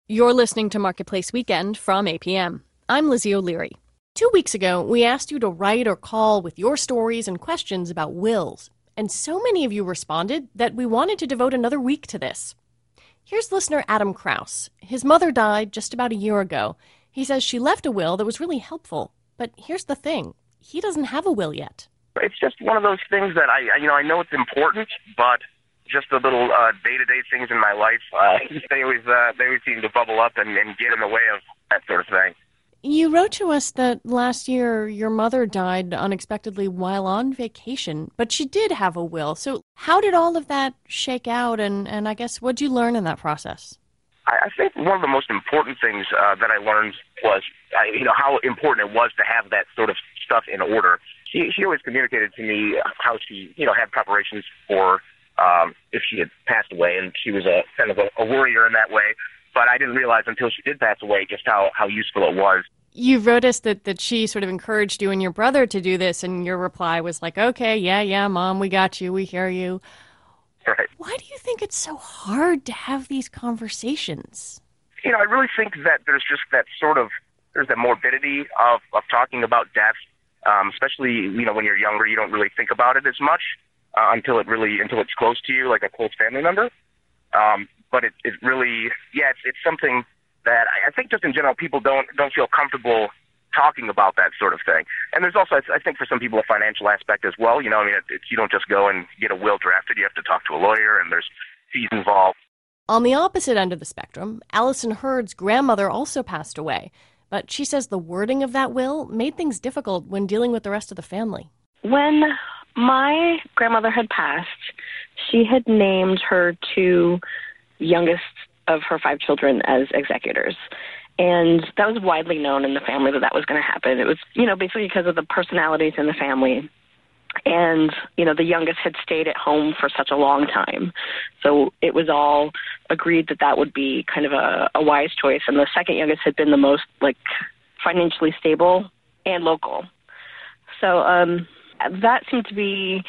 You're listening to Marketplace Weekend from APM. I'm Lizzie O'Leary. 2 weeks ago, we asked you to write or call with your stories and questions about wills. And so many of you responded that we wanted to devote another week to this. Here's listener Adam Krause. His mother died just about a year ago. He says she left a will that was really helpful. But here's the thing. He doesn't have a will yet. It's just one of those things that I know it's important, but just the little day-to-day things in my life, they always seem to bubble up and get in the way of that sort of thing. You wrote to us that last year your mother died unexpectedly while on vacation, but she did have a will. So how did all of that shake out, and I guess what did you learn in that process? I think one of the most important things that I learned was how important it was to have that sort of stuff in order. She always communicated to me how she had preparations for if she had passed away, and she was a kind of a worrier in that way. But I didn't realize until she did pass away just how useful it was. You wrote us that she sort of encouraged you and your brother to do this, and your reply was like, okay, yeah, Mom, we got you, we hear you. Right. Why do you think it's so hard to have these conversations? I really think that there's that morbidity of talking about death, especially, when you're younger, you don't really think about it as much until it's close to you, like a close family member. But it really, it's something that I think just in general people don't feel comfortable talking about that sort of thing. And there's also, I think for some people, a financial aspect as well. You don't just go and get a will drafted. You have to talk to a lawyer, and there's fees involved. On the opposite end of the spectrum, Allison Hurd's grandmother also passed away. But she says the wording of that will made things difficult when dealing with the rest of the family. When my grandmother had passed, she had named her two youngest of her 5 children as executors. And that was widely known in the family that was going to happen. It was, basically because of the personalities in the family. And, the youngest had stayed at home for such a long time. So it was all agreed that would be kind of a wise choice. And the second youngest had been the most, financially stable and local. So that seemed to be,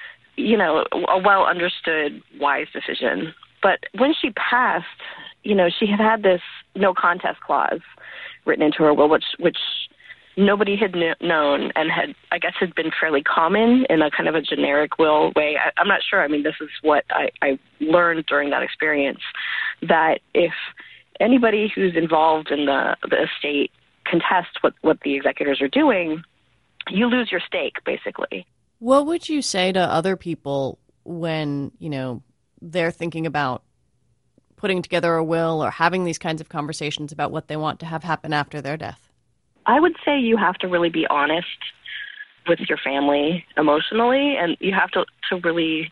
a well-understood, wise decision. But when she passed, she had this no contest clause written into her will, which nobody had known and had been fairly common in a kind of a generic will way. I'm not sure. This is what I learned during that experience, that if anybody who's involved in the estate contests what the executors are doing, you lose your stake, basically. What would you say to other people when, they're thinking about putting together a will or having these kinds of conversations about what they want to have happen after their death? I would say you have to really be honest with your family emotionally, and you have to really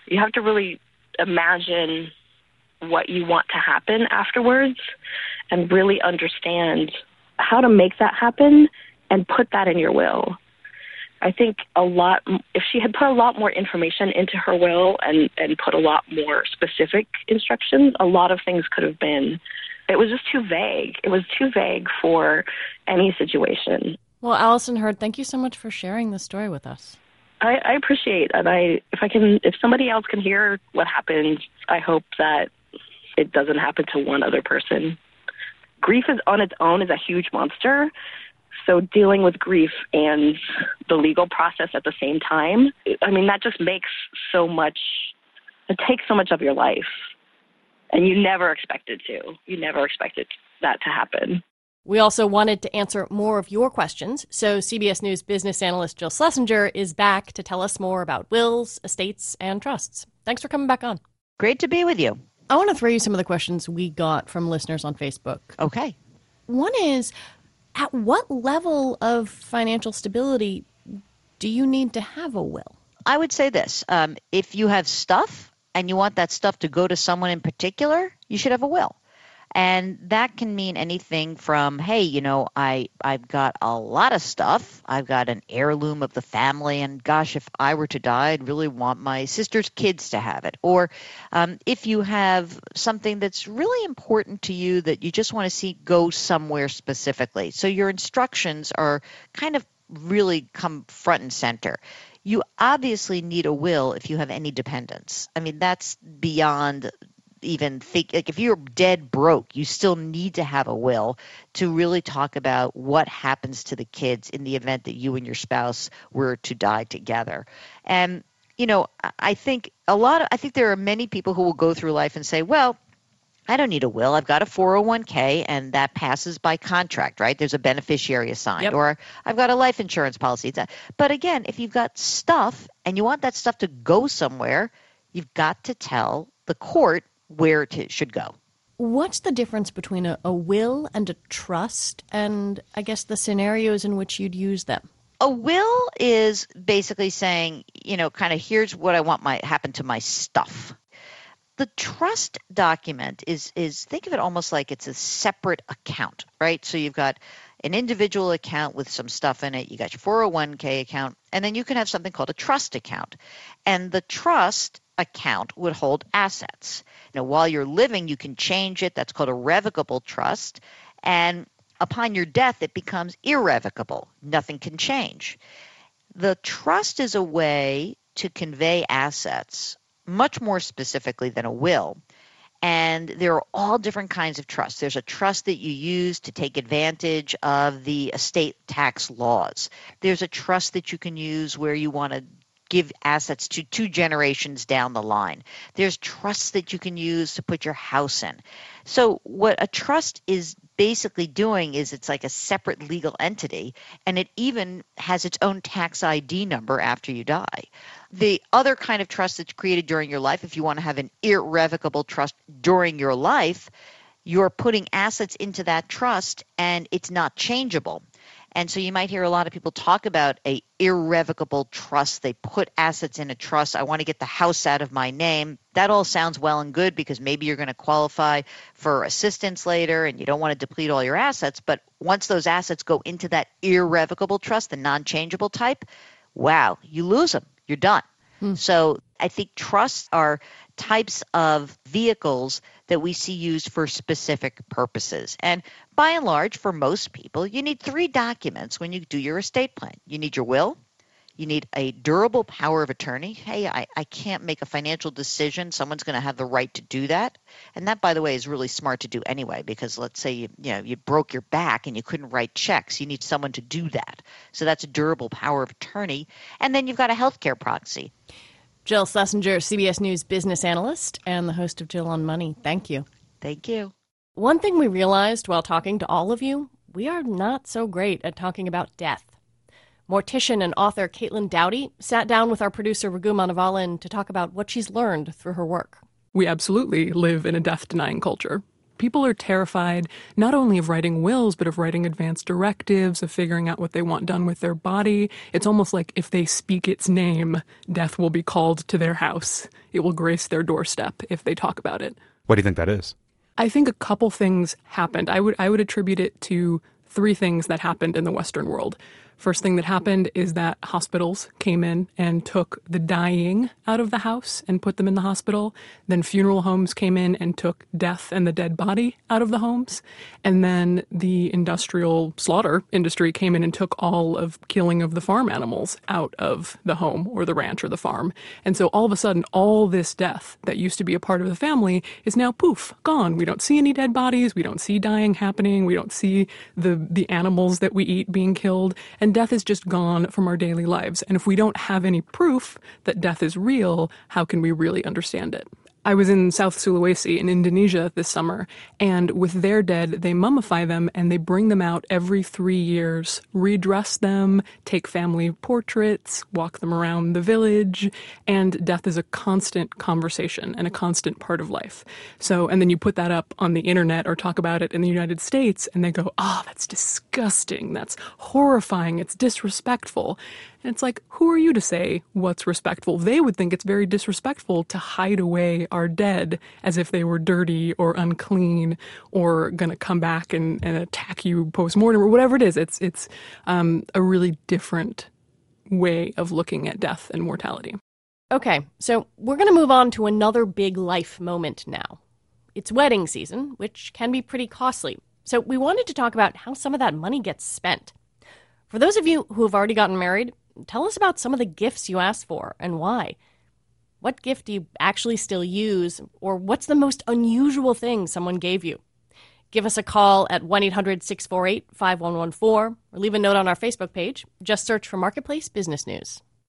imagine what you want to happen afterwards and really understand how to make that happen and put that in your will. I think if she had put a lot more information into her will and put a lot more specific instructions, a lot of things could have been. It was just too vague. It was too vague for any situation. Well, Allison Hurd, thank you so much for sharing this story with us. I appreciate it. If somebody else can hear what happened, I hope that it doesn't happen to one other person. Grief on its own is a huge monster. So dealing with grief and the legal process at the same time, that just makes it takes so much of your life. And you never expected to. You never expected that to happen. We also wanted to answer more of your questions, so CBS News business analyst Jill Schlesinger is back to tell us more about wills, estates, and trusts. Thanks for coming back on. Great to be with you. I want to throw you some of the questions we got from listeners on Facebook. Okay. One is, at what level of financial stability do you need to have a will? I would say this. If you have stuff and you want that stuff to go to someone in particular, you should have a will. And that can mean anything from, hey, I've got a lot of stuff. I've got an heirloom of the family, and gosh, if I were to die, I'd really want my sister's kids to have it. Or if you have something that's really important to you that you just want to see go somewhere specifically. So your instructions are kind of really come front and center. You obviously need a will if you have any dependents. That's beyond even think, like if you're dead broke, you still need to have a will to really talk about what happens to the kids in the event that you and your spouse were to die together. And, I think there are many people who will go through life and say, well, I don't need a will. I've got a 401k and that passes by contract, right? There's a beneficiary assigned. Yep. Or I've got a life insurance policy. But again, if you've got stuff and you want that stuff to go somewhere, you've got to tell the court where it should go. What's the difference between a will and a trust, and I guess the scenarios in which you'd use them? A will is basically saying, kind of here's what I want happen to my stuff. The trust document is think of it almost like it's a separate account, right? So you've got an individual account with some stuff in it. You got your 401k account, and then you can have something called a trust account. And the trust account would hold assets. Now, while you're living, you can change it. That's called a revocable trust. And upon your death, it becomes irrevocable. Nothing can change. The trust is a way to convey assets much more specifically than a will. And there are all different kinds of trusts. There's a trust that you use to take advantage of the estate tax laws. There's a trust that you can use where you want to give assets to 2 generations down the line. There's trusts that you can use to put your house in. So what a trust is basically doing is it's like a separate legal entity, and it even has its own tax ID number after you die. The other kind of trust that's created during your life, if you want to have an irrevocable trust during your life, you're putting assets into that trust and it's not changeable. And so you might hear a lot of people talk about a irrevocable trust. They put assets in a trust. I want to get the house out of my name. That all sounds well and good because maybe you're going to qualify for assistance later and you don't want to deplete all your assets. But once those assets go into that irrevocable trust, the non-changeable type, wow, you lose them. You're done. So I think trusts are types of vehicles that we see used for specific purposes. And by and large, for most people, you need 3 documents when you do your estate plan. You need your will. You need a durable power of attorney. Hey, I can't make a financial decision. Someone's going to have the right to do that. And that, by the way, is really smart to do anyway, because let's say you broke your back and you couldn't write checks. You need someone to do that. So that's a durable power of attorney. And then you've got a healthcare proxy. Jill Schlesinger, CBS News business analyst and the host of Jill on Money. Thank you. Thank you. One thing we realized while talking to all of you, we are not so great at talking about death. Mortician and author Caitlin Doughty sat down with our producer Raghu Manavalan to talk about what she's learned through her work. We absolutely live in a death-denying culture. People are terrified not only of writing wills, but of writing advance directives, of figuring out what they want done with their body. It's almost like if they speak its name, death will be called to their house. It will grace their doorstep if they talk about it. What do you think that is? I think a couple things happened. I would attribute it to 3 things that happened in the Western world. First thing that happened is that hospitals came in and took the dying out of the house and put them in the hospital. Then funeral homes came in and took death and the dead body out of the homes. And then the industrial slaughter industry came in and took all of killing of the farm animals out of the home or the ranch or the farm. And so all of a sudden, all this death that used to be a part of the family is now poof, gone. We don't see any dead bodies. We don't see dying happening. We don't see the animals that we eat being killed. And death is just gone from our daily lives. And if we don't have any proof that death is real, how can we really understand it? I was in South Sulawesi in Indonesia this summer, and with their dead, they mummify them and they bring them out every 3 years, redress them, take family portraits, walk them around the village, and death is a constant conversation and a constant part of life. So, and then you put that up on the internet or talk about it in the United States, and they go, oh, that's disgusting, that's horrifying, it's disrespectful. And it's like, who are you to say what's respectful? They would think it's very disrespectful to hide away our dead as if they were dirty or unclean or going to come back and attack you post-mortem or whatever it is. It's a really different way of looking at death and mortality. Okay, so we're going to move on to another big life moment now. It's wedding season, which can be pretty costly. So we wanted to talk about how some of that money gets spent. For those of you who have already gotten married, tell us about some of the gifts you asked for and why. What gift do you actually still use? Or what's the most unusual thing someone gave you? Give us a call at 1-800-648-5114 or leave a note on our Facebook page. Just search for Marketplace Business News.